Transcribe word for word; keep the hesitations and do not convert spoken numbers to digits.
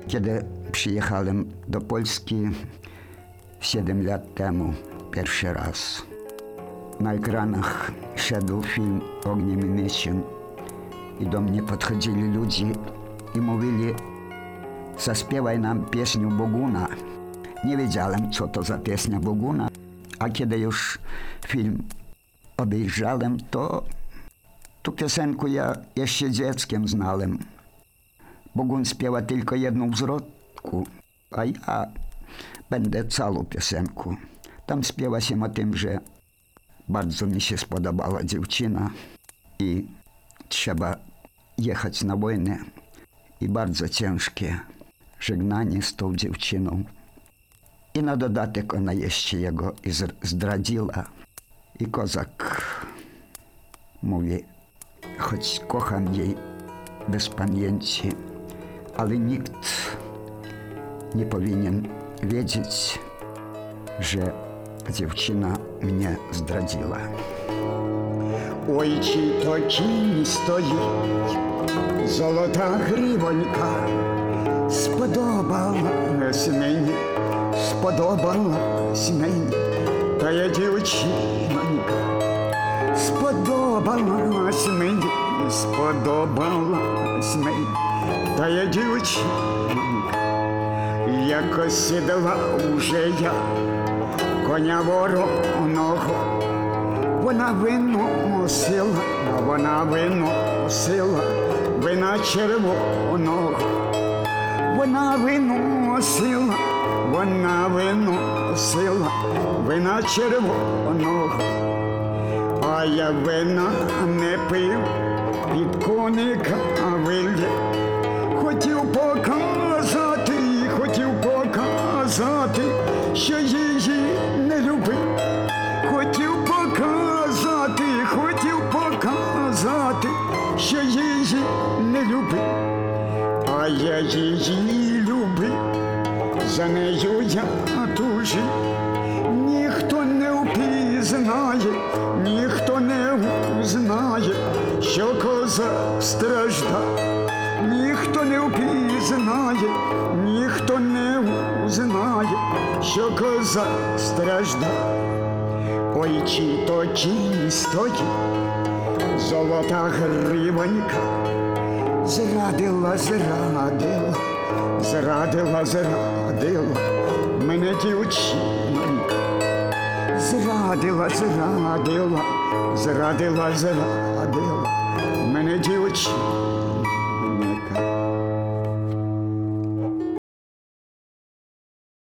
Kiedy przyjechałem do Polski siedem lat temu, pierwszy raz, na ekranach szedł film Ogniem i Mieczem i do mnie podchodzili ludzie i mówili: zaśpiewaj nam pieśnię Boguna. Nie wiedziałem, co to za pieśnia Boguna, a kiedy już film obejrzałem, to tu piosenkę ja jeszcze dzieckiem znałem. Bogun śpiewa tylko jedną zwrotkę, a ja będę całą piosenkę. Tam śpiewa się o tym, że bardzo mi się spodobała dziewczyna i trzeba jechać na wojnę. I bardzo ciężkie żegnanie z tą dziewczyną. I na dodatek ona jeszcze jego zdradziła. I kozak mówi: choć kocham jej bez pamięci, ale nikt nie powinien wiedzieć, że dziewczyna mnie zdradziła. Ой, чи то тінь стоїть, золота гривонька, сподобалась мені, сподобалась мені, та я дівчинонька, сподобалась мені, сподобалась мені, та я дівчинонька, як осідала уже я коня вороного. Вона виносила, вона виносила вина червоного. Вона виносила, вона виносила вина червоного. А я вина не пив, під коника вилє. Хотів показати, хотів показати, що її не любив. Хотів показати, хотів показати, що її не любив, а я її любив, за нею я тужив. Ніхто не впізнає, ніхто не узнає, що козак страждав. Ніхто не впізнає, ніхто не узнає, що козак страждав. Ой, чи то тінь стоїть, золота гривонька, зрадила, зрадила, зрадила, зрадила мене дівчинонька. Зрадила, зрадила, зрадила, зрадила мене дівчинонька.